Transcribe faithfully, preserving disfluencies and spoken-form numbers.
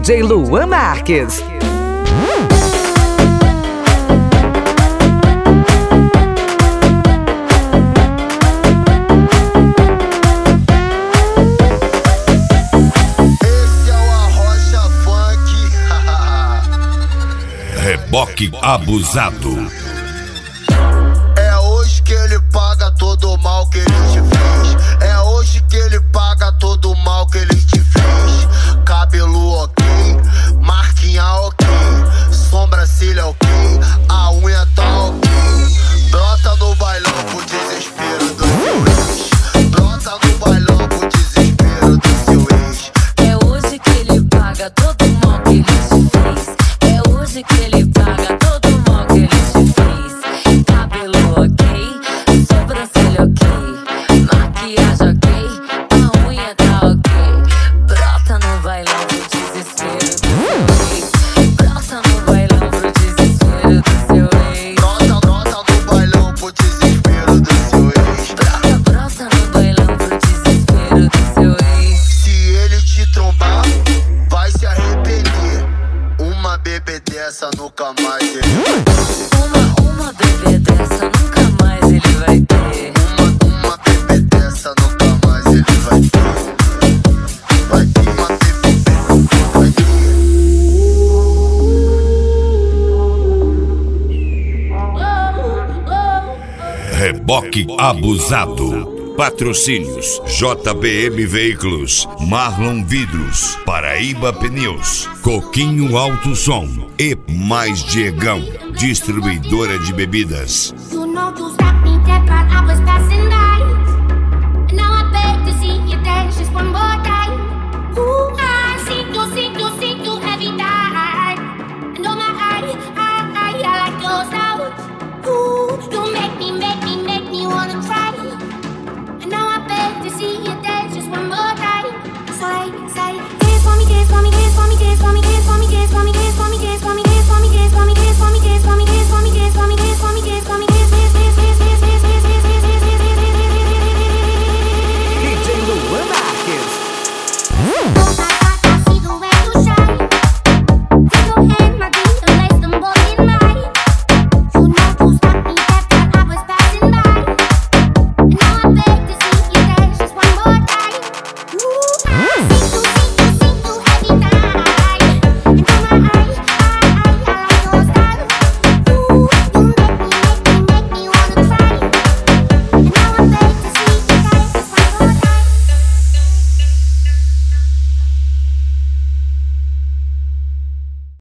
J Luan Marques. Reboque abusado. É hoje que ele paga todo o mal que ele te fez. É hoje que ele paga todo o mal que ele te fez. Cabelo ok, marquinha ok, sobrancelha ok, a unha tá ok. Brota no bailão pro desespero do seu ex. Brota no bailão pro desespero do seu ex. É hoje que ele paga todo o mal que ele te fez. É hoje que ele paga todo o mal que ele te fez. Cabelo ok, sobrancelha ok, maquiagem ok, a unha tá ok. Brota no bailão pro desespero do seu ex. Brota no bailão pro desespero do seu ex. Brota, brota no bailão pro desespero do seu ex. Brota, brota no bailão pro desespero do seu ex. Se ele te trombar, vai se arrepender. Uma bebê dessa nunca mais ele vai ter. Uma, uma bebê dessa nunca mais ele vai ter. Uma, uma bebê dessa nunca mais ele vai ter. Vai ter uma bebê, vai ter. Reboque abusado. Patrocínios: J B M Veículos, Marlon Vidros, Paraíba Pneus, Coquinho Alto Som e Mais Diegão, distribuidora de bebidas. You know you stop me dead, but I was passing.